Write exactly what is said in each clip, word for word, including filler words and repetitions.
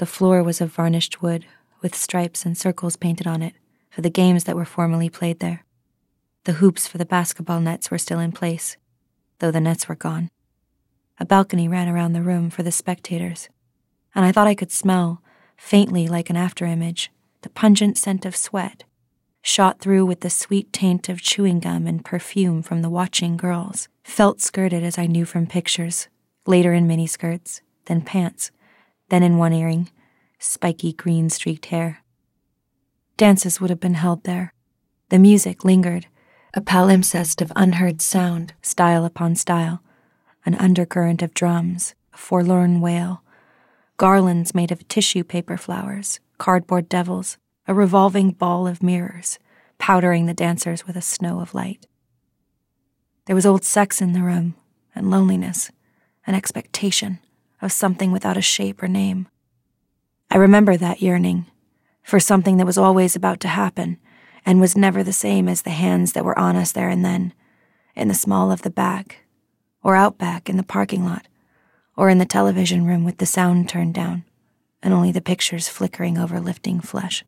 The floor was of varnished wood, with stripes and circles painted on it for the games that were formerly played there. The hoops for the basketball nets were still in place, though the nets were gone. A balcony ran around the room for the spectators, and I thought I could smell, faintly like an afterimage, the pungent scent of sweat, shot through with the sweet taint of chewing gum and perfume from the watching girls, felt skirted as I knew from pictures, later in miniskirts, then pants, then in one earring, spiky green-streaked hair. Dances would have been held there. The music lingered, a palimpsest of unheard sound, style upon style, an undercurrent of drums, a forlorn wail, garlands made of tissue paper flowers, cardboard devils, a revolving ball of mirrors, powdering the dancers with a snow of light. There was old sex in the room, and loneliness, an expectation of something without a shape or name. I remember that yearning, for something that was always about to happen, and was never the same as the hands that were on us there and then, in the small of the back, or out back in the parking lot, or in the television room with the sound turned down, and only the pictures flickering over lifting flesh.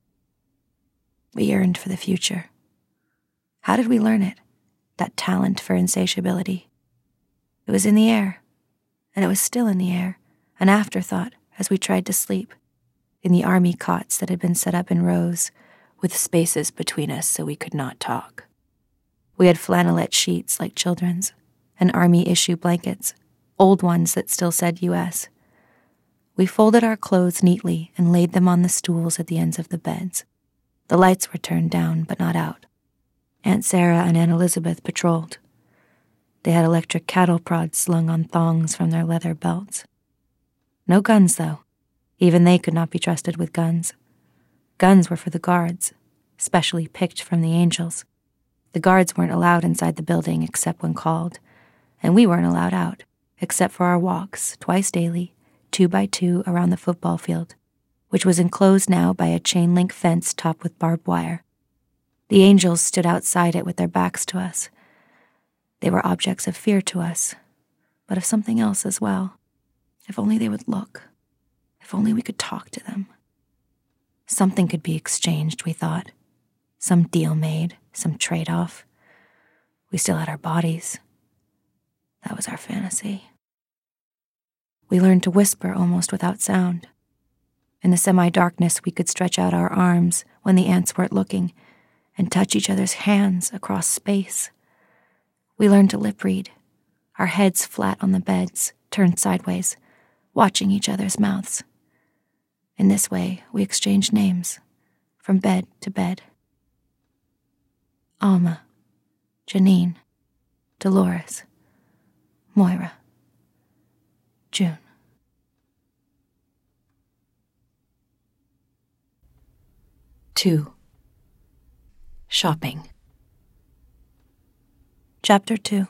We yearned for the future. How did we learn it, that talent for insatiability? It was in the air, and it was still in the air, an afterthought as we tried to sleep, in the army cots that had been set up in rows, with spaces between us so we could not talk. We had flannelette sheets like children's, and army-issue blankets, old ones that still said U S We folded our clothes neatly and laid them on the stools at the ends of the beds. The lights were turned down, but not out. Aunt Sarah and Aunt Elizabeth patrolled. They had electric cattle prods slung on thongs from their leather belts. No guns, though. Even they could not be trusted with guns. Guns were for the guards, specially picked from the angels. The guards weren't allowed inside the building except when called, and we weren't allowed out, except for our walks, twice daily, two by two around the football field, which was enclosed now by a chain-link fence topped with barbed wire. The angels stood outside it with their backs to us. They were objects of fear to us, but of something else as well. If only they would look. If only we could talk to them. Something could be exchanged, we thought. Some deal made, some trade-off. We still had our bodies. That was our fantasy. We learned to whisper almost without sound. In the semi-darkness, we could stretch out our arms when the ants weren't looking and touch each other's hands across space. We learned to lip-read, our heads flat on the beds, turned sideways, watching each other's mouths. In this way, we exchanged names, from bed to bed. Alma, Janine, Dolores, Moira, June. Two. Shopping. Chapter two.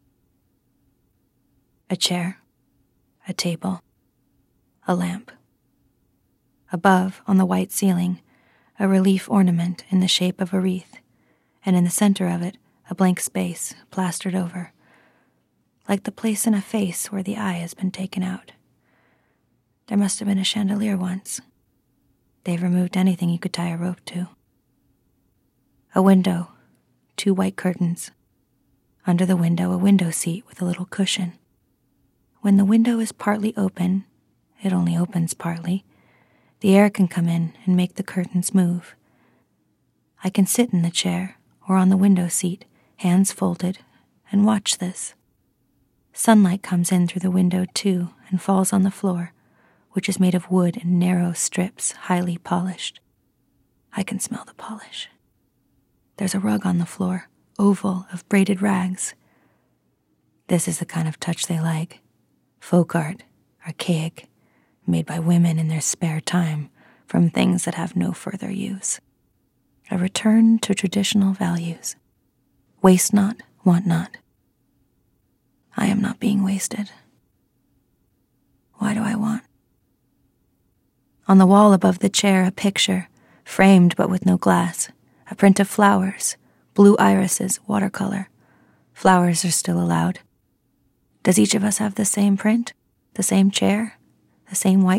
A chair, a table, a lamp. Above, on the white ceiling, a relief ornament in the shape of a wreath, and in the center of it, a blank space plastered over, like the place in a face where the eye has been taken out. There must have been a chandelier once. They've removed anything you could tie a rope to. A window, two white curtains. Under the window, a window seat with a little cushion. When the window is partly open, it only opens partly, the air can come in and make the curtains move. I can sit in the chair or on the window seat, hands folded, and watch this. Sunlight comes in through the window, too, and falls on the floor, which is made of wood in narrow strips, highly polished. I can smell the polish. There's a rug on the floor, oval, of braided rags. This is the kind of touch they like. Folk art, archaic, made by women in their spare time from things that have no further use. A return to traditional values. Waste not, want not. I am not being wasted. Why do I want? On the wall above the chair, a picture, framed but with no glass, a print of flowers, blue irises, watercolor. Flowers are still allowed. Does each of us have the same print, the same chair, the same white